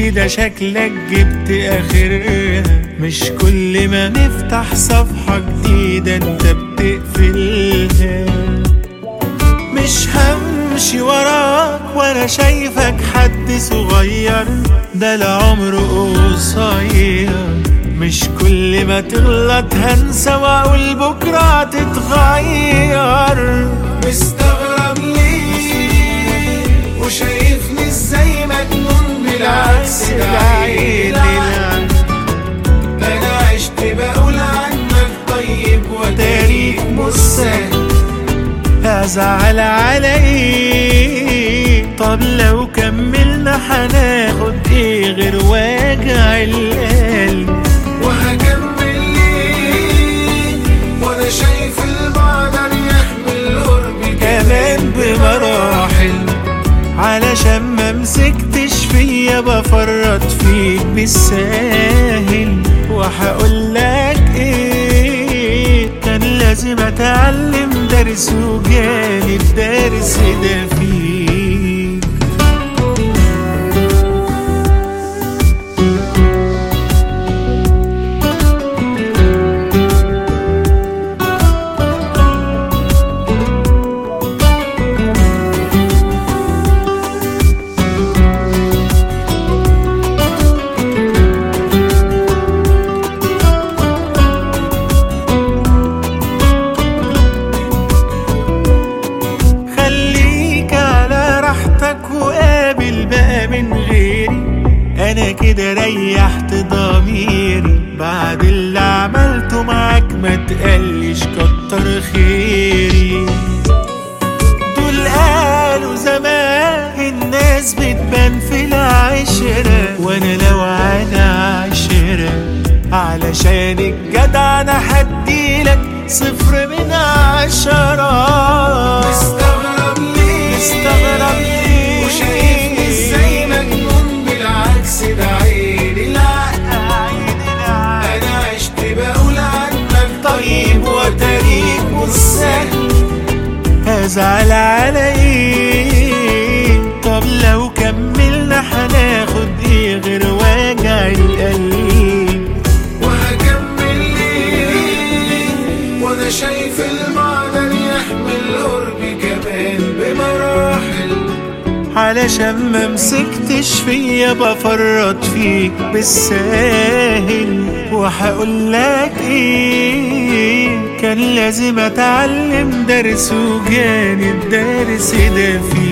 كده شكلك جبت اخرها، مش كل ما نفتح صفحة جديدة انت بتقفلها. مش همشي وراك وانا شايفك حد صغير، ده العمر قصير. مش كل ما تغلط هنسى واقول بكرة تتغير. مستغرب ليه وشايفني ازاي مجنون، بالعكس ده عيني. انا عشت بقول عنك طيب وتاريخ مش سهل، هزعل على ايه؟ طب لو كملنا هناخد ايه غير وجع القلب؟ وهكمل ليه وانا شايف البعد يحمل قربي كمان بمراحل، علشان ما مسكتش فيا بفرط فيك بالساهل. وهقولك ايه، كان لازم اتعلم درس وجالي الدرس ده فيك. وقابل بقى من غيري، انا كده ريحت ضميري. بعد اللي عملته معاك ما تقلش كتر خيري. دول قالوا زمان الناس بتبان في العشرة، وانا لو على عشرة علشان الجدع انا هديلك 0 من 10. مستغرب ليه وشايفني ازاي مجنون، بالعكس ده عيني. لا انا عشت بقول عنك طيب وتاريخ مش سهل، هزعل على ايه؟ طب لو كملنا هناخد ايه غير وجع القلب؟ وهكمل ليه وانا شايف المعدن يحمل قربي كمان بمراحل، علشان ما مسكتش فيا بفرط فيك بالساهل. وهقولك ايه، كان لازم اتعلم درس وجاني الدرس ده فيك.